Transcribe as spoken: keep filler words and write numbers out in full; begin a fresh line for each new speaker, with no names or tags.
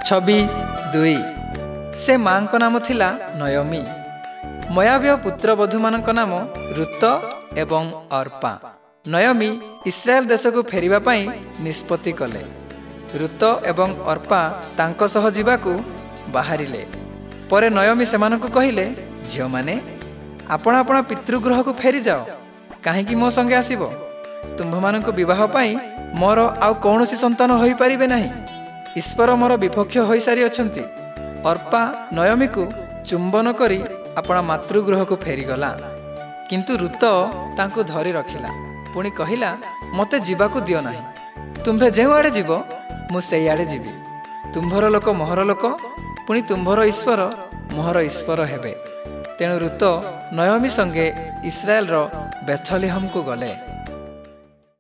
ଛବି ଦୁଇ। ସେ ମାଙ୍କ ନାମ ଥିଲା ନୟମୀ। ମୋଆବୀୟ ପୁତ୍ରବଧୂମାନଙ୍କ ନାମ ରୁତ ଏବଂ ଅର୍ପା। ନୟମୀ ଇସ୍ରାଏଲ ଦେଶକୁ ଫେରିବା ପାଇଁ ନିଷ୍ପତ୍ତି କଲେ। ରୁତ ଏବଂ ଅର୍ପା ତାଙ୍କ ସହ ଯିବାକୁ ବାହାରିଲେ। ପରେ ନୟମୀ ସେମାନଙ୍କୁ କହିଲେ, ଝିଅମାନେ, ଆପଣ ଆପଣ ପିତୃଗୃହକୁ ଫେରିଯାଅ। କାହିଁକି ମୋ ସଙ୍ଗେ ଆସିବ? ତୁମ୍ଭମାନଙ୍କୁ ବିବାହ ପାଇଁ ମୋର ଆଉ କୌଣସି ସନ୍ତାନ ହୋଇପାରିବେ ନାହିଁ। ଈଶ୍ୱର ମୋର ବିପକ୍ଷ ହୋଇସାରିଅଛନ୍ତି। ଅର୍ପା ନୟମୀକୁ ଚୁମ୍ବନ କରି ଆପଣା ମାତୃଗୃହକୁ ଫେରିଗଲା। କିନ୍ତୁ ରୁତ ତାଙ୍କୁ ଧରି ରଖିଲା। ପୁଣି କହିଲା, ମୋତେ ଯିବାକୁ ଦିଅ ନାହିଁ। ତୁମ୍ଭେ ଯେଉଁଆଡ଼େ ଯିବ ମୁଁ ସେଇଆଡ଼େ ଯିବି। ତୁମ୍ଭର ଲୋକ ମୋହର ଲୋକ, ପୁଣି ତୁମ୍ଭର ଈଶ୍ୱର ମୋହର ଈଶ୍ୱର ହେବେ। ତେଣୁ ରୁତ ନୟମୀ ସଙ୍ଗେ ଇସ୍ରାଏଲର ବେଥଲିହମକୁ ଗଲେ।